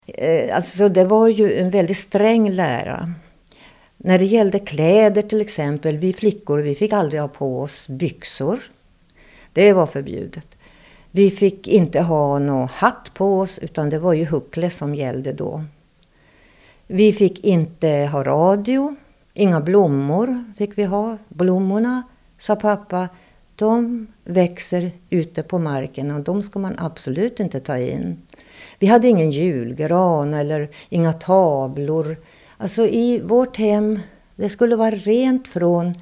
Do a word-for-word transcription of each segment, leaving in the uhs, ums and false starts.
Eh, alltså det var ju en väldigt sträng lära. När det gällde kläder till exempel, vi flickor, vi fick aldrig ha på oss byxor. Det var förbjudet. Vi fick inte ha någon hatt på oss, utan det var ju huckle som gällde då. Vi fick inte ha radio, inga blommor fick vi ha. Blommorna, sa pappa, de växer ute på marken och de ska man absolut inte ta in. Vi hade ingen julgran eller inga tavlor. Alltså i vårt hem, det skulle vara rent från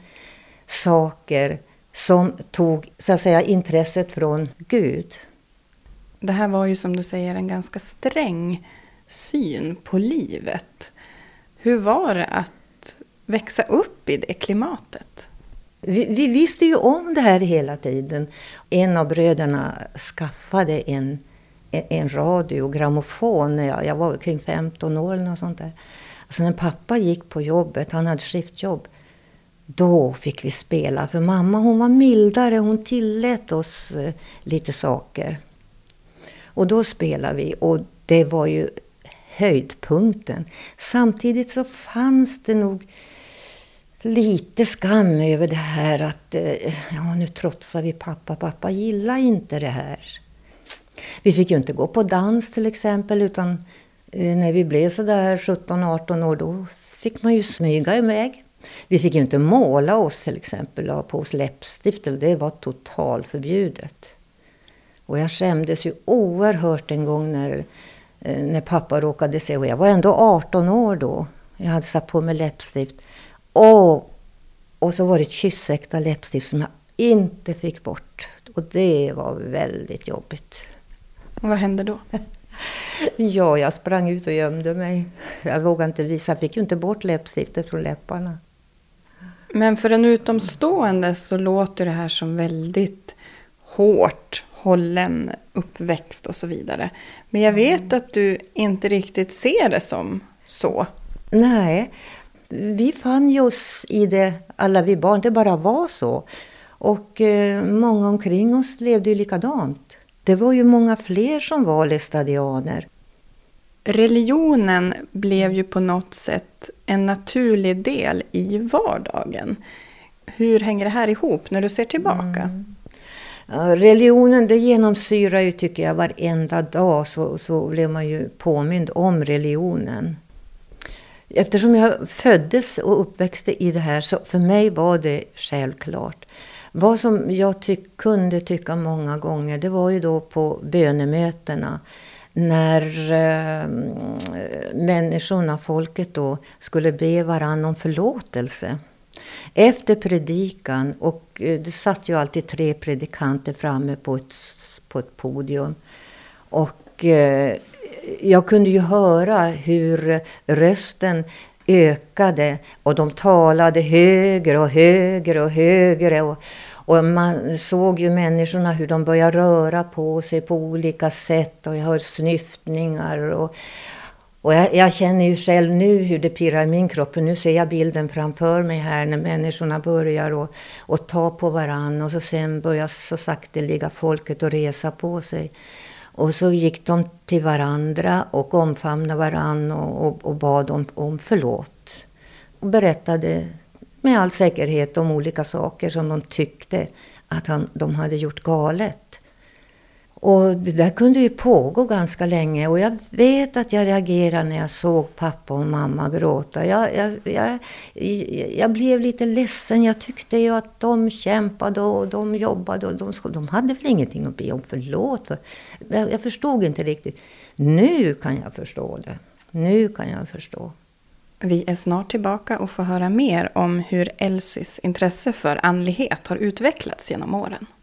saker som tog, så att säga, intresset från Gud. Det här var ju som du säger en ganska sträng syn på livet. Hur var det att växa upp i det klimatet? Vi, vi visste ju om det här hela tiden. En av bröderna skaffade en, en, en radio, grammofon, när jag, jag var kring femton år eller något sånt där. Alltså när pappa gick på jobbet, han hade skiftjobb, då fick vi spela. För mamma, hon var mildare, hon tillät oss eh, lite saker. Och då spelade vi, och det var ju höjdpunkten. Samtidigt så fanns det nog lite skam över det här att eh, ja, nu trotsar vi pappa. Pappa gillar inte det här. Vi fick ju inte gå på dans till exempel, utan eh, när vi blev så där sjutton arton år, då fick man ju smyga iväg. Vi fick ju inte måla oss till exempel, ha på oss läppstift, det var totalt förbjudet. Och jag skämdes ju oerhört en gång när, eh, när pappa råkade se, och jag var ändå arton år då. Jag hade satt på mig läppstift. Och, och så var det ett kyssäkta läppstift som jag inte fick bort. Och det var väldigt jobbigt. Och vad hände då? Ja, jag sprang ut och gömde mig. Jag vågade inte visa, jag fick ju inte bort läppstiftet från läpparna. Men för en utomstående så låter det här som väldigt hårt hållen uppväxt och så vidare. Men jag vet att du inte riktigt ser det som så. Nej, vi fann ju oss i det, alla vi barn, det bara var så. Och eh, många omkring oss levde ju likadant. Det var ju många fler som var lästadianer. Religionen blev ju på något sätt en naturlig del i vardagen. Hur hänger det här ihop när du ser tillbaka? Mm. Ja, religionen, det genomsyrar ju, tycker jag, varenda dag så, så blev man ju påmind om religionen. Eftersom jag föddes och uppväxte i det här, så för mig var det självklart. Vad som jag tyck, kunde tycka många gånger, det var ju då på bönemötena. När eh, människorna, folket då, skulle be varann om förlåtelse. Efter predikan, och eh, det satt ju alltid tre predikanter framme på ett, på ett podium. Och eh, jag kunde ju höra hur rösten ökade, och de talade högre och högre och högre. Och, och man såg ju människorna hur de började röra på sig på olika sätt, och jag hörde snyftningar. Och, och jag, jag känner ju själv nu hur det pirrar i min kropp. Nu ser jag bilden framför mig här när människorna börjar och, och ta på varann, och så sen börjar så sakteliga folket att resa på sig. Och så gick de till varandra och omfamnade varann och, och, och bad om, om förlåt. Och berättade med all säkerhet om olika saker som de tyckte att han, de hade gjort galet. Och det där kunde ju pågå ganska länge. Och jag vet att jag reagerade när jag såg pappa och mamma gråta. Jag, jag, jag, jag blev lite ledsen. Jag tyckte ju att de kämpade och de jobbade. Och de, de hade väl ingenting att be om förlåt för. Jag, jag förstod inte riktigt. Nu kan jag förstå det. Nu kan jag förstå. Vi är snart tillbaka och får höra mer om hur Elsys intresse för andlighet har utvecklats genom åren.